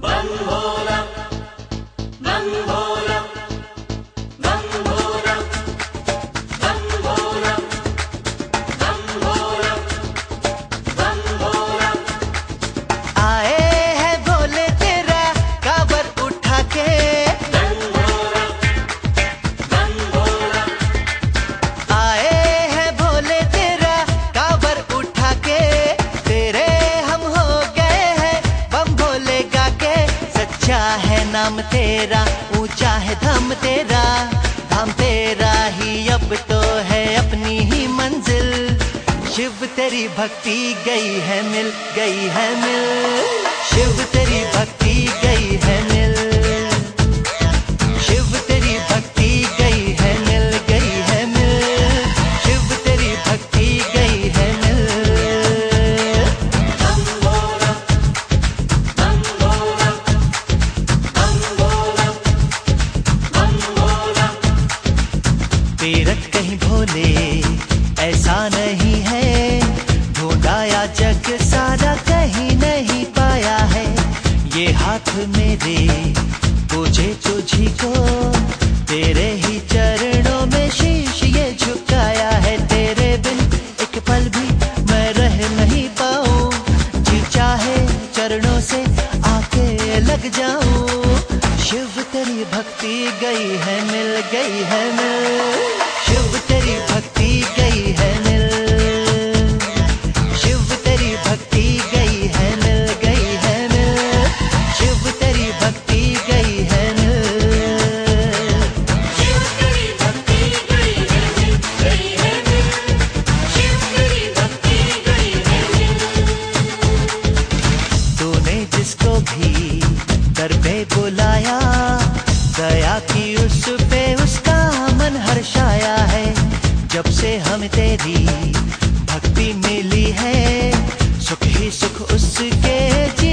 बम भोला, बम भोला, बम भोला, बम भोला, बम भोला, बम भोला। आए हैं भोले तेरा काबर उठा के, बम भोला, बम भोला। आए हैं भोले तेरा काबर उठा के, तेरे हम हो गए हैं बम भोले गा के। सच्चा है नाम तेरा, ऊंचा है धाम तेरा, धाम तेरा ही अब तो है अपनी ही मंजिल। शिव तेरी भक्ति गई है मिल, गई है मिल। शिव तेरी भक्ति गई है मिल, शिव तेरी भक्ति गई है मिल, गई है मिल। शिव तेरी भक्ति गई है मिल। बम भोला, बम भोला, बम भोला, बम भोला। तीरथ कहीं भोले ऐसा नहीं है, ढूंढाया जग सारा कहीं नहीं पाया है। ये हाथ मेरे पूजे तुझी को, तेरे ही चरणों में शीश ये झुकाया है। तेरे बिन एक पल भी मैं रह नहीं पाऊं, जी चाहे चरणों से आके लग जाऊं। शिव तेरी भक्ति गई है मिल, गई है मिल। शिव तेरी भक्ति गई है मिल, शिव तेरी भक्ति गई है मिल, गई है मिल। शिव तेरी भक्ति गई है मिल। शिव तेरी भक्ति गई है मिल, गई है मिल। शिव तेरी भक्ति गई है मिल। तूने जिसको भी दर पे बुलाया, दया की उस पे उसका मन हर्षाया है। जब से हमें तेरी भक्ति मिली है, सुख ही सुख उसके